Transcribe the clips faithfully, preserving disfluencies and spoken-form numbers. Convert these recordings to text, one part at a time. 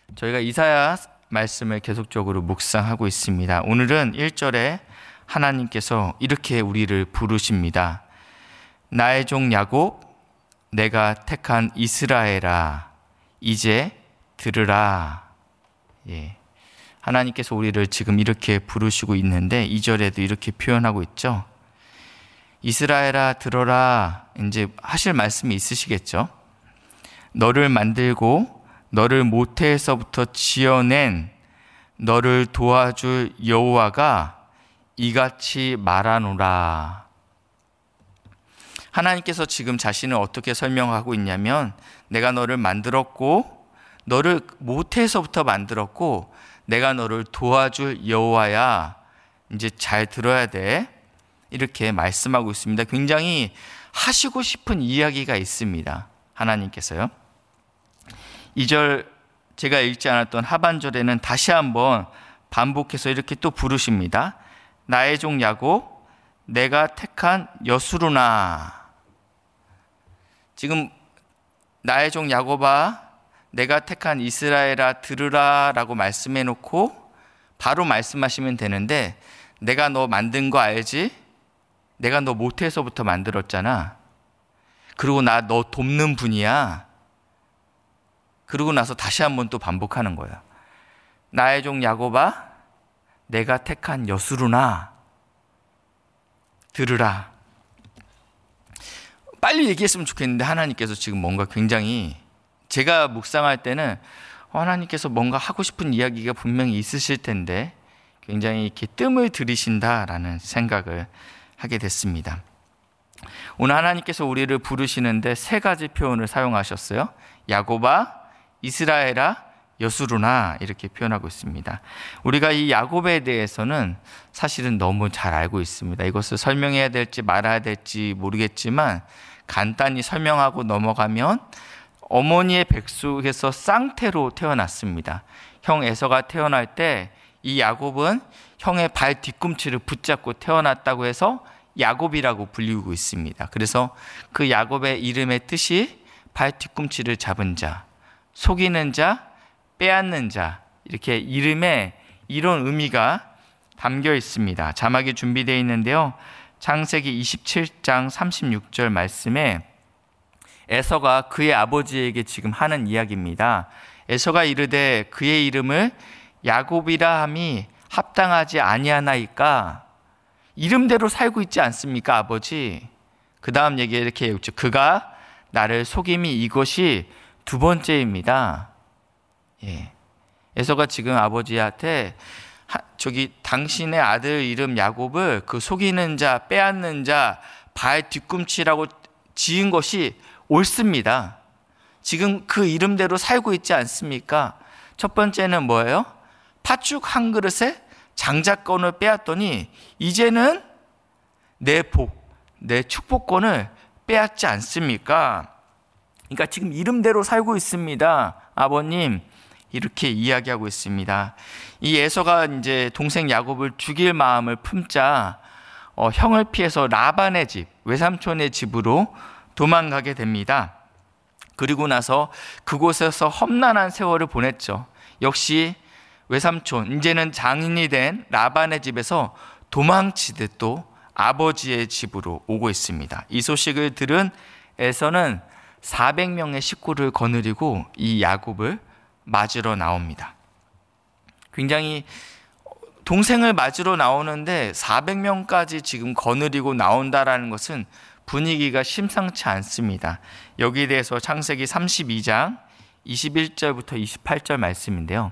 저희가 이사야 말씀을 계속적으로 묵상하고 있습니다. 오늘은 일 절에 하나님께서 이렇게 우리를 부르십니다. 나의 종 야곱, 내가 택한 이스라엘아, 이제 들으라. 예. 하나님께서 우리를 지금 이렇게 부르시고 있는데 이 절에도 이렇게 표현하고 있죠. 이스라엘아 들어라. 이제 하실 말씀이 있으시겠죠. 너를 만들고 너를 모태에서부터 지어낸 너를 도와줄 여호와가 이같이 말하노라. 하나님께서 지금 자신을 어떻게 설명하고 있냐면, 내가 너를 만들었고 너를 모태에서부터 만들었고 내가 너를 도와줄 여호와야, 이제 잘 들어야 돼, 이렇게 말씀하고 있습니다. 굉장히 하시고 싶은 이야기가 있습니다. 하나님께서요. 이 절 제가 읽지 않았던 하반절에는 다시 한번 반복해서 이렇게 또 부르십니다. 나의 종 야곱, 내가 택한 여수루나. 지금 나의 종 야곱아, 내가 택한 이스라엘아 들으라 라고 말씀해 놓고 바로 말씀하시면 되는데, 내가 너 만든 거 알지? 내가 너 모태에서부터 만들었잖아. 그리고 나 너 돕는 분이야. 그러고 나서 다시 한번 또 반복하는 거야. 나의 종 야곱아, 내가 택한 여수루나 들으라. 빨리 얘기했으면 좋겠는데 하나님께서 지금 뭔가 굉장히, 제가 묵상할 때는 하나님께서 뭔가 하고 싶은 이야기가 분명히 있으실 텐데 굉장히 이렇게 뜸을 들이신다라는 생각을 하게 됐습니다. 오늘 하나님께서 우리를 부르시는데 세 가지 표현을 사용하셨어요. 야곱아, 이스라엘아, 여수루나, 이렇게 표현하고 있습니다. 우리가 이 야곱에 대해서는 사실은 너무 잘 알고 있습니다. 이것을 설명해야 될지 말아야 될지 모르겠지만 간단히 설명하고 넘어가면, 어머니의 뱃속에서 쌍태로 태어났습니다. 형 에서가 태어날 때 이 야곱은 형의 발 뒤꿈치를 붙잡고 태어났다고 해서 야곱이라고 불리고 있습니다. 그래서 그 야곱의 이름의 뜻이 발 뒤꿈치를 잡은 자, 속이는 자, 빼앗는 자, 이렇게 이름에 이런 의미가 담겨 있습니다. 자막이 준비되어 있는데요. 창세기 이십칠 장 삼십육 절 말씀에 에서가 그의 아버지에게 지금 하는 이야기입니다. 에서가 이르되 그의 이름을 야곱이라 함이 합당하지 아니하나이까. 이름대로 살고 있지 않습니까, 아버지? 그 다음 얘기에 이렇게 읽죠. 그가 나를 속임이 이것이 두 번째입니다. 예. 에서가 지금 아버지한테 하, 저기 당신의 아들 이름 야곱을 그 속이는 자, 빼앗는 자, 발 뒤꿈치라고 지은 것이 옳습니다. 지금 그 이름대로 살고 있지 않습니까? 첫 번째는 뭐예요? 팥죽 한 그릇에 장자권을 빼앗더니 이제는 내 복, 내 축복권을 빼앗지 않습니까? 그러니까 지금 이름대로 살고 있습니다, 아버님. 이렇게 이야기하고 있습니다. 이 에서가 이제 동생 야곱을 죽일 마음을 품자 어, 형을 피해서 라반의 집, 외삼촌의 집으로 도망가게 됩니다. 그리고 나서 그곳에서 험난한 세월을 보냈죠. 역시 외삼촌, 이제는 장인이 된 라반의 집에서 도망치듯 또 아버지의 집으로 오고 있습니다. 이 소식을 들은 에서는 사백 명의 식구를 거느리고 이 야곱을 맞으러 나옵니다. 굉장히 동생을 맞으러 나오는데 사백 명까지 지금 거느리고 나온다라는 것은 분위기가 심상치 않습니다. 여기에 대해서 창세기 삼십이 장 이십일 절부터 이십팔 절 말씀인데요.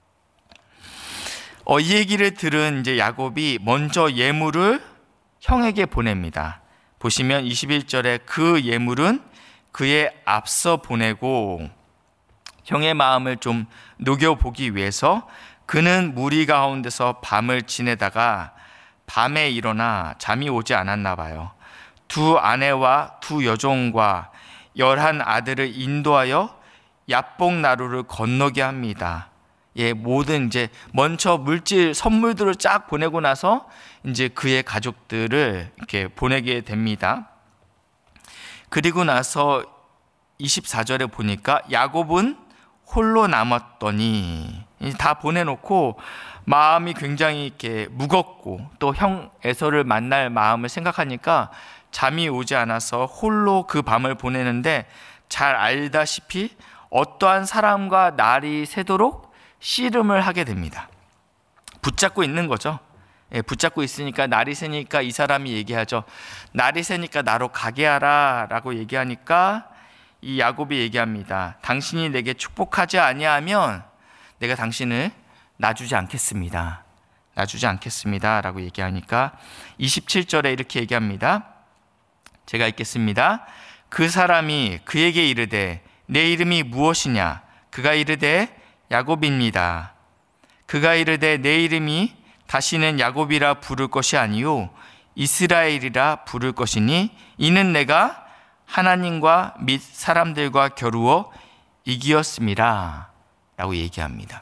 어, 이 얘기를 들은 이제 야곱이 먼저 예물을 형에게 보냅니다. 보시면 이십일 절에 그 예물은 그의 앞서 보내고, 형의 마음을 좀 녹여보기 위해서 그는 무리 가운데서 밤을 지내다가 밤에 일어나 잠이 오지 않았나 봐요. 두 아내와 두 여종과 열한 아들을 인도하여 야복 나루를 건너게 합니다. 예, 모든 이제 먼저 물질 선물들을 쫙 보내고 나서 이제 그의 가족들을 이렇게 보내게 됩니다. 그리고 나서 이십사 절에 보니까 야곱은 홀로 남았더니 다 보내놓고 마음이 굉장히 이렇게 무겁고 또 형 에서를 만날 마음을 생각하니까 잠이 오지 않아서 홀로 그 밤을 보내는데 잘 알다시피 어떠한 사람과 날이 새도록 씨름을 하게 됩니다. 붙잡고 있는 거죠. 예, 붙잡고 있으니까 날이 새니까 이 사람이 얘기하죠. 날이 새니까 나로 가게 하라 라고 얘기하니까 이 야곱이 얘기합니다. 당신이 내게 축복하지 아니하면 내가 당신을 놔주지 않겠습니다. 놔주지 않겠습니다 라고 얘기하니까 이십칠 절에 이렇게 얘기합니다. 제가 읽겠습니다. 그 사람이 그에게 이르되 내 이름이 무엇이냐? 그가 이르되 야곱입니다. 그가 이르되 내 이름이 다시는 야곱이라 부를 것이 아니요 이스라엘이라 부를 것이니 이는 내가 하나님과 및 사람들과 겨루어 이기었음이라 라고 얘기합니다.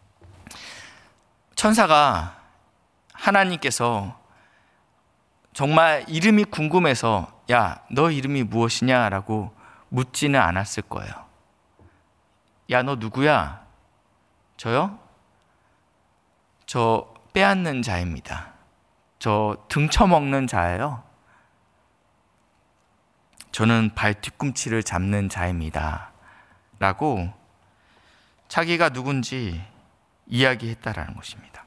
천사가 하나님께서 정말 이름이 궁금해서 야, 너 이름이 무엇이냐라고 묻지는 않았을 거예요. 야, 너 누구야? 저요? 저 빼앗는 자입니다. 저 등쳐먹는 자예요. 저는 발 뒤꿈치를 잡는 자입니다. 라고 자기가 누군지 이야기했다라는 것입니다.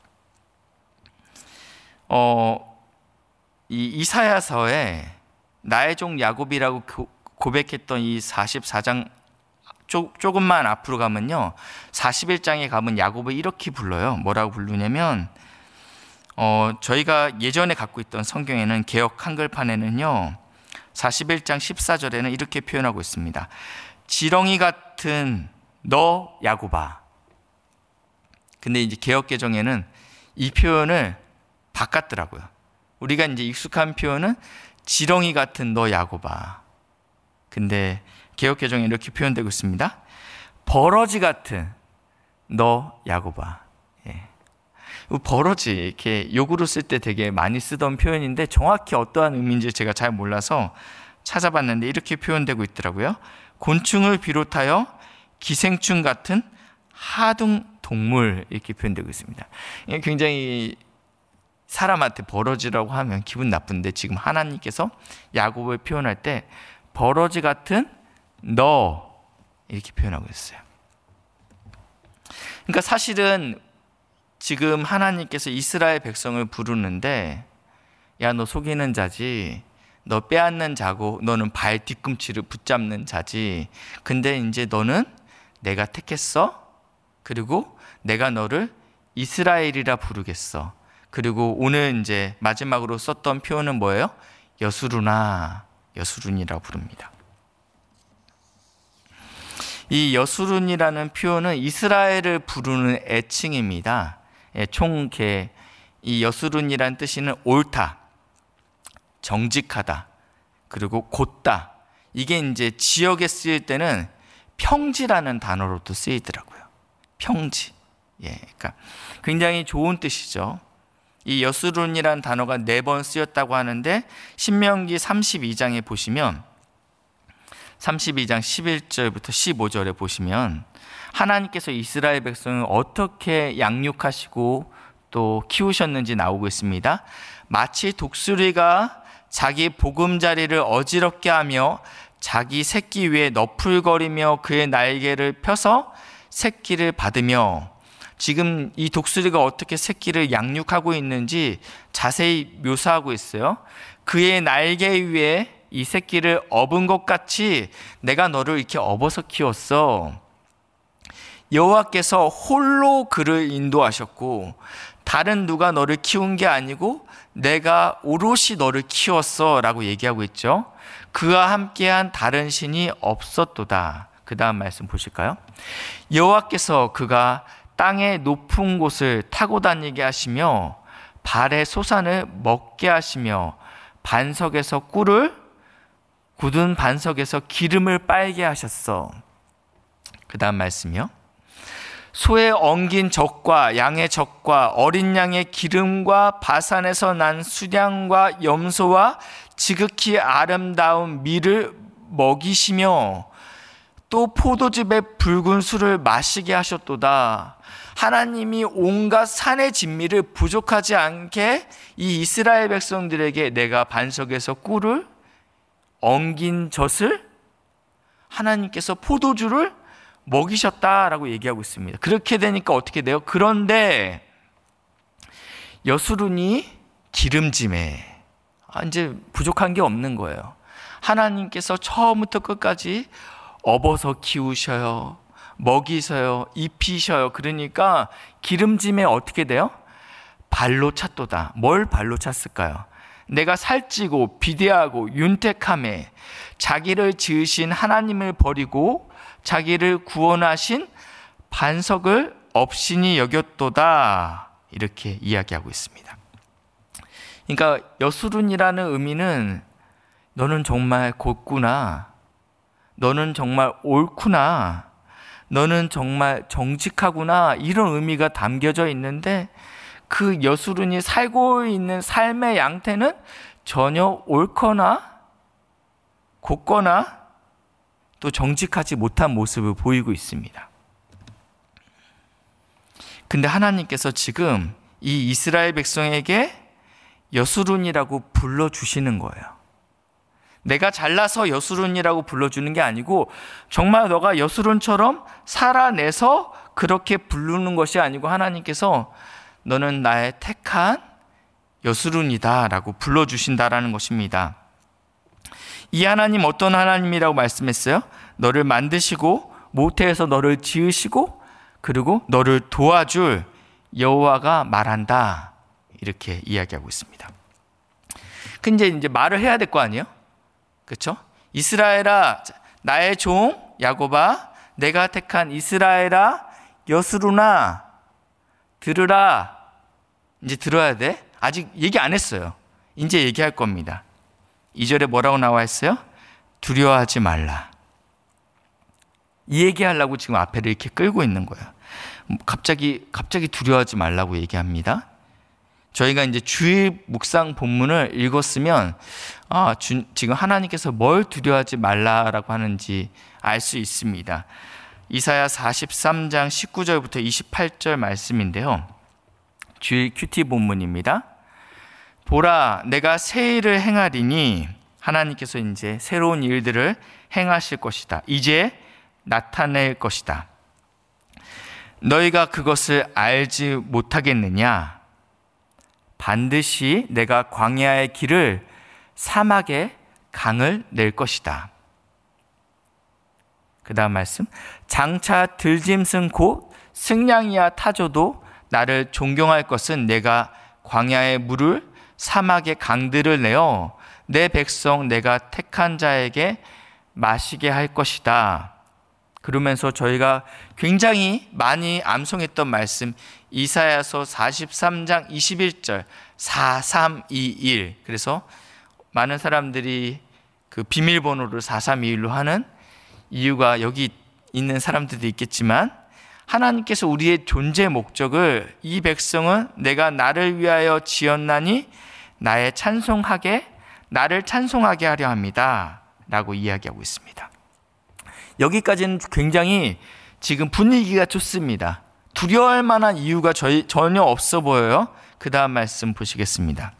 어, 이 이사야서에 나의 종 야곱이라고 고백했던 이 사십사 장 조, 조금만 앞으로 가면요, 사십일 장에 가면 야곱을 이렇게 불러요. 뭐라고 부르냐면 어, 저희가 예전에 갖고 있던 성경에는 개역 한글판에는요 사십일 장 십사 절에는 이렇게 표현하고 있습니다. 지렁이 같은 너 야곱아. 근데 이제 개역 개정에는 이 표현을 바꿨더라고요. 우리가 이제 익숙한 표현은 지렁이 같은 너 야곱아. 근데 개역 개정에 이렇게 표현되고 있습니다. 버러지 같은 너 야곱아. 예. 버러지 이렇게 욕으로 쓸 때 되게 많이 쓰던 표현인데 정확히 어떠한 의미인지 제가 잘 몰라서 찾아봤는데 이렇게 표현되고 있더라고요. 곤충을 비롯하여 기생충 같은 하등 동물 이렇게 표현되고 있습니다. 굉장히 사람한테 버러지라고 하면 기분 나쁜데 지금 하나님께서 야곱을 표현할 때 버러지 같은 너 이렇게 표현하고 있어요. 그러니까 사실은 지금 하나님께서 이스라엘 백성을 부르는데 야, 너 속이는 자지, 너 빼앗는 자고 너는 발 뒤꿈치를 붙잡는 자지. 근데 이제 너는 내가 택했어. 그리고 내가 너를 이스라엘이라 부르겠어. 그리고 오늘 이제 마지막으로 썼던 표현은 뭐예요? 여수르나, 여수룬이라고 부릅니다. 이 여수룬이라는 표현은 이스라엘을 부르는 애칭입니다. 예, 총 개, 이 여수룬이라는 뜻은 옳다, 정직하다, 그리고 곧다. 이게 이제 지역에 쓰일 때는 평지라는 단어로도 쓰이더라고요. 평지. 예, 그러니까 굉장히 좋은 뜻이죠. 이 여수룬이라는 단어가 네 번 쓰였다고 하는데 신명기 삼십이 장에 보시면 삼십이 장 십일 절부터 십오 절에 보시면 하나님께서 이스라엘 백성을 어떻게 양육하시고 또 키우셨는지 나오고 있습니다. 마치 독수리가 자기 보금자리를 어지럽게 하며 자기 새끼 위에 너풀거리며 그의 날개를 펴서 새끼를 받으며, 지금 이 독수리가 어떻게 새끼를 양육하고 있는지 자세히 묘사하고 있어요. 그의 날개 위에 이 새끼를 업은 것 같이 내가 너를 이렇게 업어서 키웠어. 여호와께서 홀로 그를 인도하셨고 다른 누가 너를 키운 게 아니고 내가 오롯이 너를 키웠어 라고 얘기하고 있죠. 그와 함께한 다른 신이 없었도다. 그 다음 말씀 보실까요? 여호와께서 그가 땅의 높은 곳을 타고 다니게 하시며 발의 소산을 먹게 하시며 반석에서 꿀을, 굳은 반석에서 기름을 빨게 하셨어. 그 다음 말씀이요. 소의 엉긴 젖과 양의 젖과 어린 양의 기름과 바산에서 난 수량과 염소와 지극히 아름다운 밀을 먹이시며 또 포도즙의 붉은 술을 마시게 하셨도다. 하나님이 온갖 산의 진미를 부족하지 않게 이 이스라엘 백성들에게 내가 반석에서 꿀을 엉긴 젖을 하나님께서 포도주를 먹이셨다라고 얘기하고 있습니다. 그렇게 되니까 어떻게 돼요? 그런데 여수론이 기름짐에 이제 부족한 게 없는 거예요. 하나님께서 처음부터 끝까지 업어서 키우셔요, 먹이셔요, 입히셔요. 그러니까 기름짐에 어떻게 돼요? 발로 찼도다. 뭘 발로 찼을까요? 내가 살찌고 비대하고 윤택함에 자기를 지으신 하나님을 버리고 자기를 구원하신 반석을 업신이 여겼도다. 이렇게 이야기하고 있습니다. 그러니까 여수론이라는 의미는 너는 정말 곧구나, 너는 정말 옳구나, 너는 정말 정직하구나, 이런 의미가 담겨져 있는데 그 여수론이 살고 있는 삶의 양태는 전혀 옳거나 곧거나 또 정직하지 못한 모습을 보이고 있습니다. 근데 하나님께서 지금 이 이스라엘 백성에게 여수론이라고 불러주시는 거예요. 내가 잘나서 여수론이라고 불러주는 게 아니고 정말 너가 여수론처럼 살아내서 그렇게 부르는 것이 아니고 하나님께서 너는 나의 택한 여수론이다 라고 불러주신다라는 것입니다. 이 하나님 어떤 하나님이라고 말씀했어요? 너를 만드시고 모태에서 너를 지으시고 그리고 너를 도와줄 여호와가 말한다, 이렇게 이야기하고 있습니다. 근데 이제 말을 해야 될 거 아니에요? 그렇죠? 이스라엘아, 나의 종 야곱아, 내가 택한 이스라엘아, 여수론아, 들으라. 이제 들어야 돼. 아직 얘기 안 했어요. 이제 얘기할 겁니다. 이 절에 뭐라고 나와 있어요? 두려워하지 말라. 이 얘기하려고 지금 앞에를 이렇게 끌고 있는 거예요. 갑자기 갑자기 두려워하지 말라고 얘기합니다. 저희가 이제 주일 묵상 본문을 읽었으면 아, 주, 지금 하나님께서 뭘 두려워하지 말라라고 하는지 알 수 있습니다. 이사야 사십삼 장 십구 절부터 이십팔 절 말씀인데요. 주일 큐티 본문입니다. 보라, 내가 새 일을 행하리니, 하나님께서 이제 새로운 일들을 행하실 것이다. 이제 나타낼 것이다. 너희가 그것을 알지 못하겠느냐? 반드시 내가 광야의 길을 사막에 강을 낼 것이다. 그 다음 말씀, 장차 들짐승 곧 승냥이와 타조도 나를 존경할 것은 내가 광야의 물을 사막의 강들을 내어 내 백성 내가 택한 자에게 마시게 할 것이다. 그러면서 저희가 굉장히 많이 암송했던 말씀, 이사야서 사십삼 장 이십일 절, 사삼이일. 그래서 많은 사람들이 그 비밀번호를 사삼이일로 하는 이유가 여기 있는 사람들도 있겠지만, 하나님께서 우리의 존재 목적을 이 백성은 내가 나를 위하여 지었나니 나의 찬송하게, 나를 찬송하게 하려 합니다 라고 이야기하고 있습니다. 여기까지는 굉장히 지금 분위기가 좋습니다. 두려워할 만한 이유가 저희, 전혀 없어 보여요. 그 다음 말씀 보시겠습니다.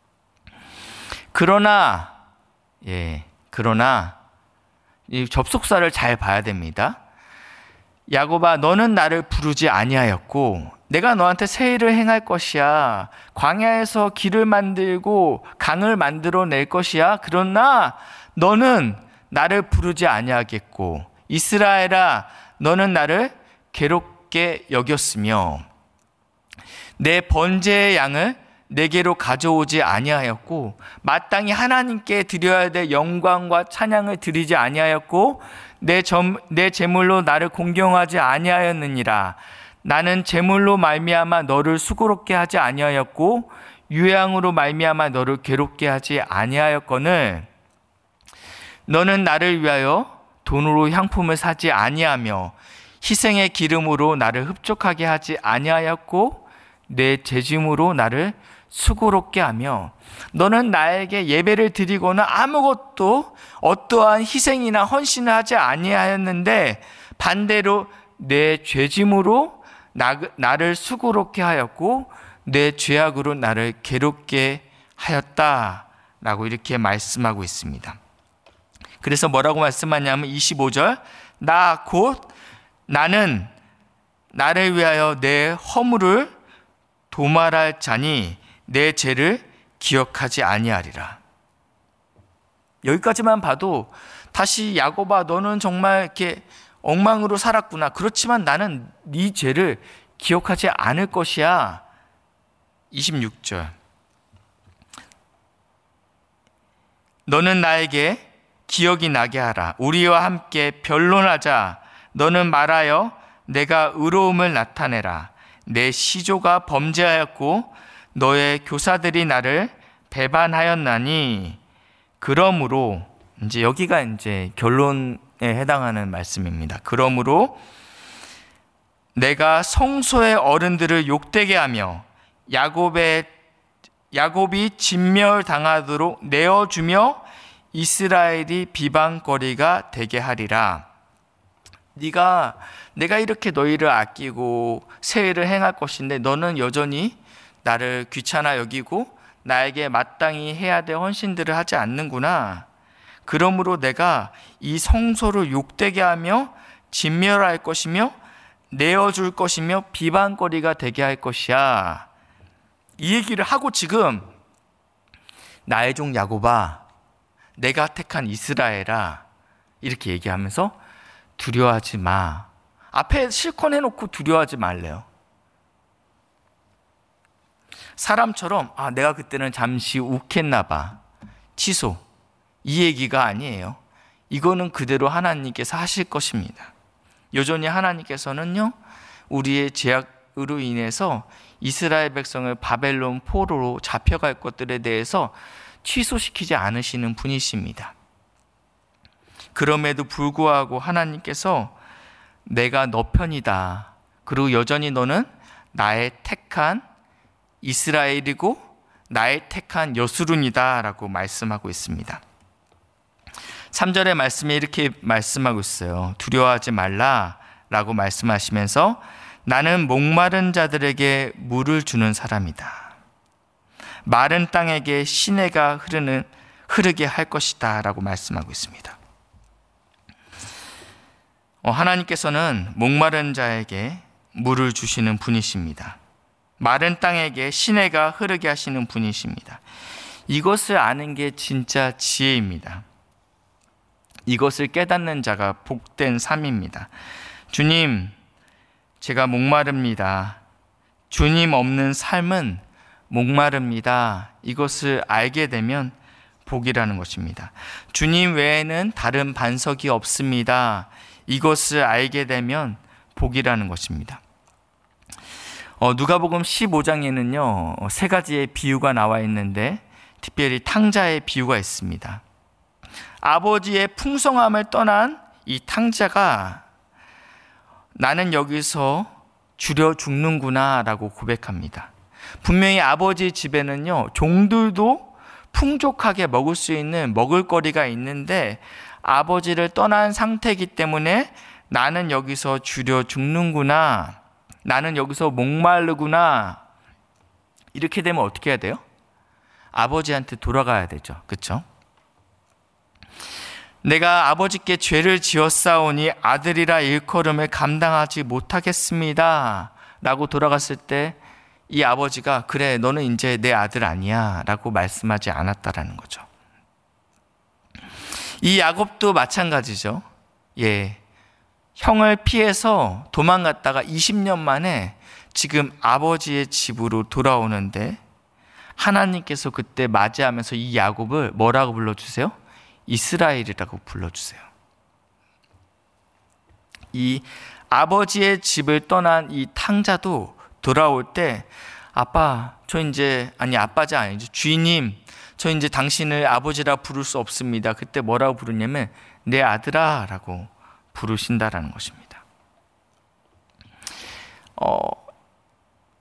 그러나, 예, 그러나, 이 접속사를 잘 봐야 됩니다. 야곱아, 너는 나를 부르지 아니하였고 내가 너한테 새 일을 행할 것이야. 광야에서 길을 만들고 강을 만들어 낼 것이야. 그러나 너는 나를 부르지 아니하겠고, 이스라엘아, 너는 나를 괴롭게 여겼으며 내 번제의 양을 내게로 가져오지 아니하였고 마땅히 하나님께 드려야 될 영광과 찬양을 드리지 아니하였고 내, 점, 내 제물로 나를 공경하지 아니하였느니라. 나는 제물로 말미암아 너를 수고롭게 하지 아니하였고 유향으로 말미암아 너를 괴롭게 하지 아니하였거늘 너는 나를 위하여 돈으로 향품을 사지 아니하며 희생의 기름으로 나를 흡족하게 하지 아니하였고 내 재짐으로 나를 수고롭게 하며 너는 나에게 예배를 드리거나 아무것도 어떠한 희생이나 헌신을 하지 아니하였는데 반대로 내 죄짐으로 나, 나를 수고롭게 하였고 내 죄악으로 나를 괴롭게 하였다라고 이렇게 말씀하고 있습니다. 그래서 뭐라고 말씀하냐면 이십오 절, 나 곧 나는 나를 위하여 내 허물을 도말할 자니 내 죄를 기억하지 아니하리라. 여기까지만 봐도 다시 야곱아 너는 정말 이렇게 엉망으로 살았구나. 그렇지만 나는 네 죄를 기억하지 않을 것이야. 이십육 절, 너는 나에게 기억이 나게 하라. 우리와 함께 변론하자. 너는 말하여 내가 의로움을 나타내라. 내 시조가 범죄하였고 너의 교사들이 나를 배반하였나니 그러므로 이제 여기가 이제 결론에 해당하는 말씀입니다. 그러므로 내가 성소의 어른들을 욕되게 하며 야곱의 야곱이 진멸당하도록 내어주며 이스라엘이 비방거리가 되게 하리라. 네가 내가 이렇게 너희를 아끼고 세일을 행할 것인데 너는 여전히 나를 귀찮아 여기고 나에게 마땅히 해야 될 헌신들을 하지 않는구나. 그러므로 내가 이 성소를 욕되게 하며 진멸할 것이며 내어줄 것이며 비방거리가 되게 할 것이야. 이 얘기를 하고 지금 나의 종 야곱아, 내가 택한 이스라엘아, 이렇게 얘기하면서 두려워하지 마. 앞에 실컷 해놓고 두려워하지 말래요. 사람처럼 아 내가 그때는 잠시 욱했나 봐, 취소, 이 얘기가 아니에요. 이거는 그대로 하나님께서 하실 것입니다. 여전히 하나님께서는요 우리의 죄악으로 인해서 이스라엘 백성을 바벨론 포로로 잡혀갈 것들에 대해서 취소시키지 않으시는 분이십니다. 그럼에도 불구하고 하나님께서 내가 너 편이다. 그리고 여전히 너는 나의 택한 이스라엘이고 나의 택한 여수룬이다 라고 말씀하고 있습니다. 삼 절의 말씀에 이렇게 말씀하고 있어요. 두려워하지 말라 라고 말씀하시면서 나는 목마른 자들에게 물을 주는 사람이다. 마른 땅에게 시내가 흐르는, 흐르게 할 것이다 라고 말씀하고 있습니다. 어, 하나님께서는 목마른 자에게 물을 주시는 분이십니다. 마른 땅에게 시내가 흐르게 하시는 분이십니다. 이것을 아는 게 진짜 지혜입니다. 이것을 깨닫는 자가 복된 삶입니다. 주님, 제가 목마릅니다. 주님 없는 삶은 목마릅니다. 이것을 알게 되면 복이라는 것입니다. 주님 외에는 다른 반석이 없습니다. 이것을 알게 되면 복이라는 것입니다. 어, 누가복음 십오 장에는요 세 가지의 비유가 나와 있는데 특별히 탕자의 비유가 있습니다. 아버지의 풍성함을 떠난 이 탕자가 나는 여기서 줄여 죽는구나 라고 고백합니다. 분명히 아버지 집에는요 종들도 풍족하게 먹을 수 있는 먹을거리가 있는데 아버지를 떠난 상태이기 때문에 나는 여기서 줄여 죽는구나, 나는 여기서 목마르구나, 이렇게 되면 어떻게 해야 돼요? 아버지한테 돌아가야 되죠. 그렇죠? 내가 아버지께 죄를 지었사오니 아들이라 일컬음을 감당하지 못하겠습니다 라고 돌아갔을 때 이 아버지가 그래 너는 이제 내 아들 아니야 라고 말씀하지 않았다라는 거죠. 이 야곱도 마찬가지죠. 예, 형을 피해서 도망갔다가 이십 년 만에 지금 아버지의 집으로 돌아오는데 하나님께서 그때 맞이하면서 이 야곱을 뭐라고 불러주세요? 이스라엘이라고 불러주세요. 이 아버지의 집을 떠난 이 탕자도 돌아올 때 아빠 저 이제 아니 아빠지 아니죠 주인님 저 이제 당신을 아버지라 부를 수 없습니다. 그때 뭐라고 부르냐면 내 아들아 라고 부르신다라는 것입니다. 어,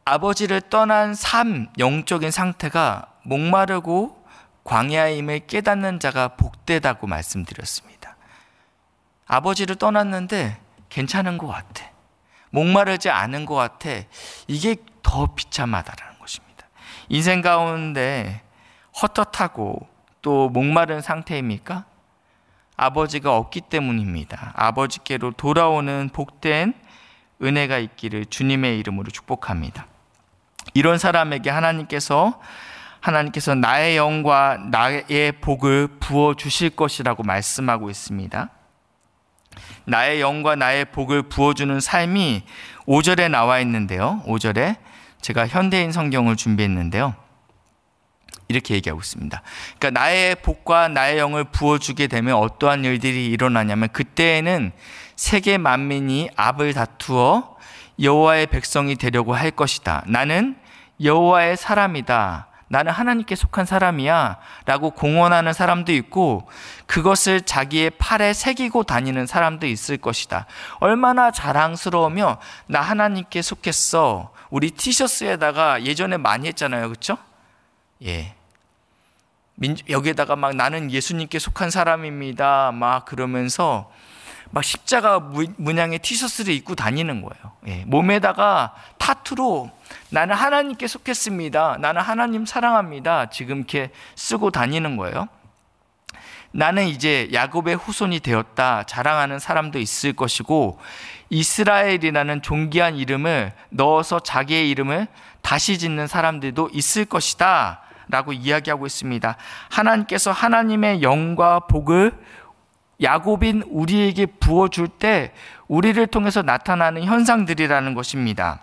아버지를 떠난 삶, 영적인 상태가 목마르고 광야임을 깨닫는 자가 복되다고 말씀드렸습니다. 아버지를 떠났는데 괜찮은 것 같아. 목마르지 않은 것 같아. 이게 더 비참하다라는 것입니다. 인생 가운데 헛헛하고 또 목마른 상태입니까? 아버지가 없기 때문입니다. 아버지께로 돌아오는 복된 은혜가 있기를 주님의 이름으로 축복합니다. 이런 사람에게 하나님께서 하나님께서 나의 영과 나의 복을 부어 주실 것이라고 말씀하고 있습니다. 나의 영과 나의 복을 부어주는 삶이 오 절에 나와 있는데요. 오 절에 제가 현대인 성경을 준비했는데요. 이렇게 얘기하고 있습니다. 그러니까 나의 복과 나의 영을 부어주게 되면 어떠한 일들이 일어나냐면 그때에는 세계 만민이 압을 다투어 여호와의 백성이 되려고 할 것이다. 나는 여호와의 사람이다. 나는 하나님께 속한 사람이야 라고 공언하는 사람도 있고 그것을 자기의 팔에 새기고 다니는 사람도 있을 것이다. 얼마나 자랑스러우며 나 하나님께 속했어. 우리 티셔츠에다가 예전에 많이 했잖아요. 그렇죠? 예. 여기에다가 막 나는 예수님께 속한 사람입니다. 막 그러면서 막 십자가 문양의 티셔츠를 입고 다니는 거예요. 예. 몸에다가 타투로 나는 하나님께 속했습니다. 나는 하나님 사랑합니다. 지금 이렇게 쓰고 다니는 거예요. 나는 이제 야곱의 후손이 되었다 자랑하는 사람도 있을 것이고 이스라엘이라는 존귀한 이름을 넣어서 자기의 이름을 다시 짓는 사람들도 있을 것이다 라고 이야기하고 있습니다. 하나님께서 하나님의 영과 복을 야곱인 우리에게 부어줄 때 우리를 통해서 나타나는 현상들이라는 것입니다.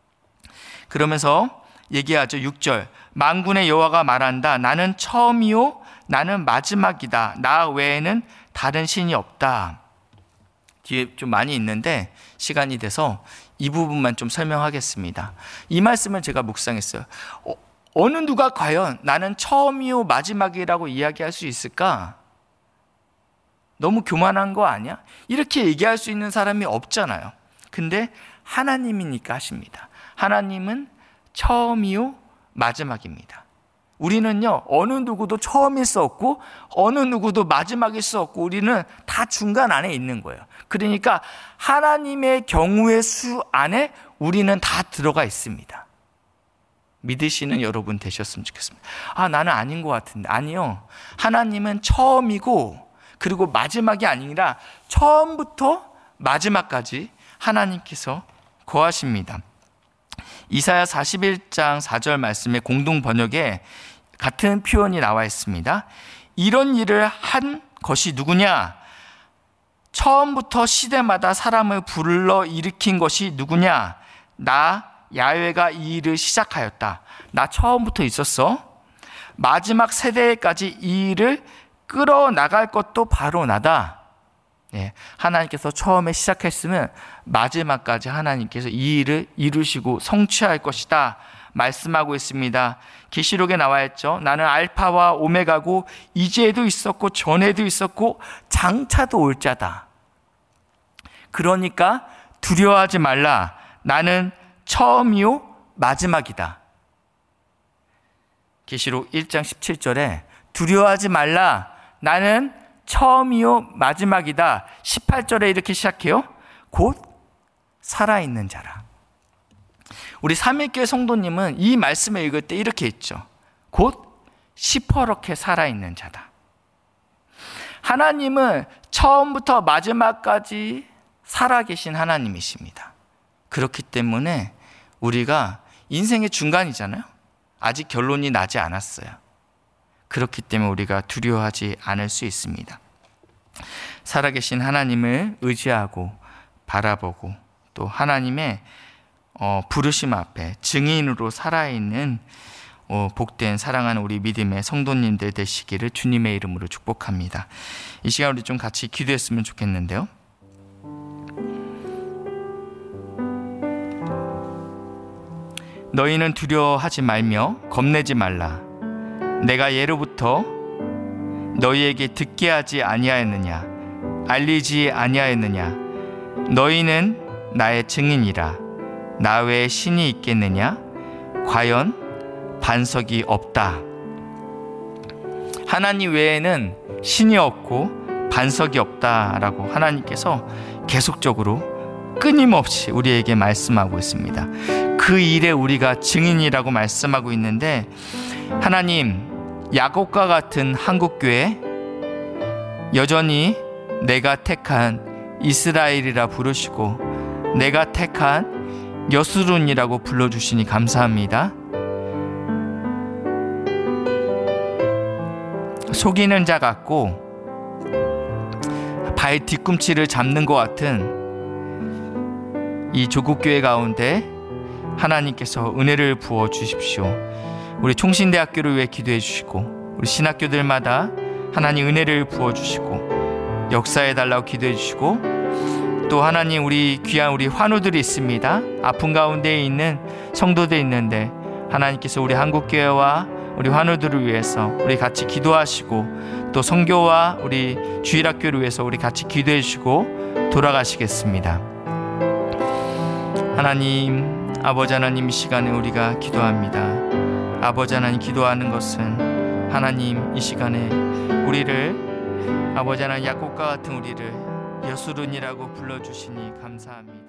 그러면서 얘기하죠. 육 절 만군의 여호와가 말한다. 나는 처음이요 나는 마지막이다. 나 외에는 다른 신이 없다. 뒤에 좀 많이 있는데 시간이 돼서 이 부분만 좀 설명하겠습니다. 이 말씀을 제가 묵상했어요. 어, 어느 누가 과연 나는 처음이요 마지막이라고 이야기할 수 있을까? 너무 교만한 거 아니야? 이렇게 얘기할 수 있는 사람이 없잖아요. 근데 하나님이니까 하십니다. 하나님은 처음이요 마지막입니다. 우리는요 어느 누구도 처음일 수 없고 어느 누구도 마지막일 수 없고 우리는 다 중간 안에 있는 거예요. 그러니까 하나님의 경우의 수 안에 우리는 다 들어가 있습니다. 믿으시는 여러분 되셨으면 좋겠습니다. 아 나는 아닌 것 같은데. 아니요, 하나님은 처음이고 그리고 마지막이 아니라 처음부터 마지막까지 하나님께서 거하십니다. 이사야 사십일 장 사 절 말씀의 공동 번역에 같은 표현이 나와 있습니다. 이런 일을 한 것이 누구냐? 처음부터 시대마다 사람을 불러 일으킨 것이 누구냐? 나 야훼가 이 일을 시작하였다. 나 처음부터 있었어. 마지막 세대까지 이 일을 끌어나갈 것도 바로 나다. 예, 하나님께서 처음에 시작했으면 마지막까지 하나님께서 이 일을 이루시고 성취할 것이다 말씀하고 있습니다. 계시록에 나와 있죠. 나는 알파와 오메가고 이제도 있었고 전에도 있었고 장차도 올 자다. 그러니까 두려워하지 말라. 나는 처음이요 마지막이다. 계시록 일 장 십칠 절에 두려워하지 말라. 나는 처음이요 마지막이다. 십팔 절에 이렇게 시작해요. 곧 살아있는 자라. 우리 삼일교회 성도님은 이 말씀을 읽을 때 이렇게 했죠. 곧 시퍼렇게 살아있는 자다. 하나님은 처음부터 마지막까지 살아계신 하나님이십니다. 그렇기 때문에 우리가 인생의 중간이잖아요. 아직 결론이 나지 않았어요. 그렇기 때문에 우리가 두려워하지 않을 수 있습니다. 살아계신 하나님을 의지하고 바라보고 또 하나님의 어, 부르심 앞에 증인으로 살아있는 어, 복된 사랑하는 우리 믿음의 성도님들 되시기를 주님의 이름으로 축복합니다. 이 시간 우리 좀 같이 기도했으면 좋겠는데요. 너희는 두려워하지 말며 겁내지 말라. 내가 예로부터 너희에게 듣게 하지 아니하였느냐? 알리지 아니하였느냐? 너희는 나의 증인이라. 나 외에 신이 있겠느냐? 과연 반석이 없다. 하나님 외에는 신이 없고 반석이 없다라고 하나님께서 계속적으로 끊임없이 우리에게 말씀하고 있습니다. 그 일에 우리가 증인이라고 말씀하고 있는데, 하나님, 야곱과 같은 한국교회, 여전히 내가 택한 이스라엘이라 부르시고 내가 택한 여수룬이라고 불러주시니 감사합니다. 속이는 자 같고 발 뒤꿈치를 잡는 것 같은 이 조국교회 가운데 하나님께서 은혜를 부어 주십시오. 우리 총신대학교를 위해 기도해 주시고, 우리 신학교들마다 하나님 은혜를 부어 주시고 역사해 달라고 기도해 주시고, 또 하나님 우리 귀한 우리 환우들이 있습니다. 아픈 가운데 있는 성도들 있는데 하나님께서 우리 한국교회와 우리 환우들을 위해서 우리 같이 기도하시고, 또 선교와 우리 주일학교를 위해서 우리 같이 기도해 주시고 돌아가시겠습니다. 하나님, 아버지 하나님, 이 시간에 우리가 기도합니다. 아버지 하나님, 기도하는 것은 하나님 이 시간에 우리를, 아버지 하나님, 야곱과 같은 우리를 여수룬이라고 불러주시니 감사합니다.